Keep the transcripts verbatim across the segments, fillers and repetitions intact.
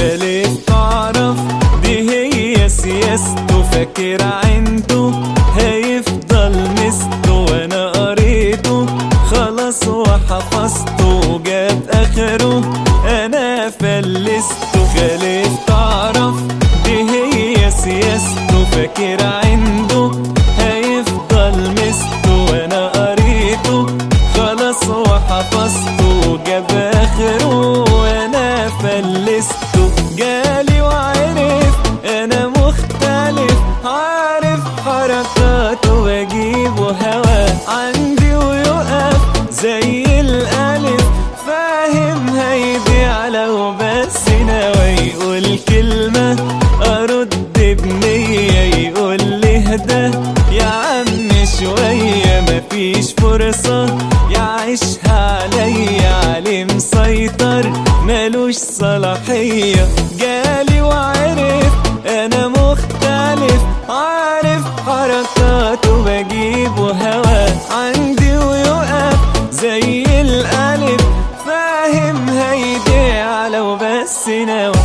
خليك تعرف دي هي سياسته، فاكر عنده هيفضل مسته، وانا قريته خلاص وحفظته وجاب اخره انا فلسته. خليك تعرف دي هي سياسته، فاكر عنده هيفضل مسته، وانا قريته خلاص وحفظته وجاب اخره وانا فلسته. جالي وعرف انا مختلف، عارف حركاته واجيبه هوا عندي ويقف زي الالف، فاهم هيبيع لو بس ناوي يقول كلمة ارد بنية، يقول لي اهدى يا عم شوية، مفيش فرصة يعيشها عليا، عليه مسيطر ملوش صلاحية. جالي وعرف انا مختلف، عارف حركاته بجيبه هوا عندي ويقف زي الالف، فاهم هيبيع لو بس ناوي.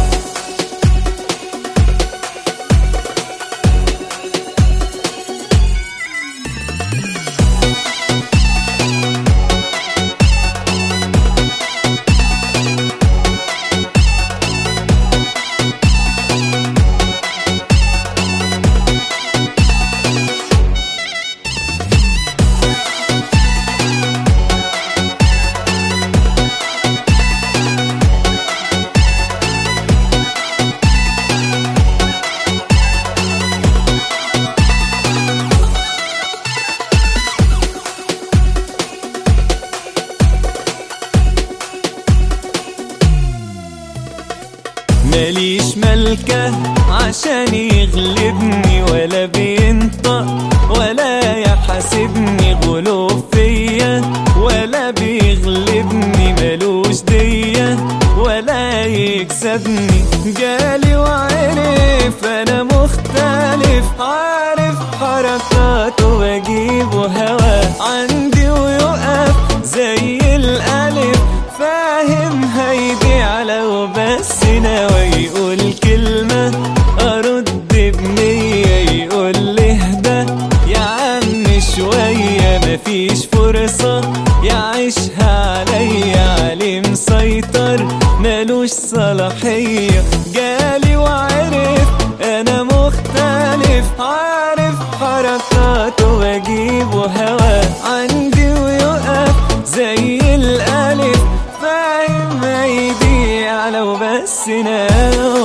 ماليش ملكة عشان يغلبني، ولا بينطق ولا يحاسبني، غلوب فيا ولا بيغلبني، ملوش دية ولا يكسبني. جالي وعرف انا مختلف، عارف حركاته واجيبه هوا عندي ويقف زي الالف، فاهم هيبيع لو بس ناوي يقول كلمة ارد بنية، يقول لي اهدى يا عم شوية، مفيش فرصة يعيشها عليا، عليه مسيطر ملوش صلاحية. جالي وعرف انا مختلف، عارف حركاته واجيبه هوا عندي ويقف زي الالف، فاهم هيبيع لو بس ناوي.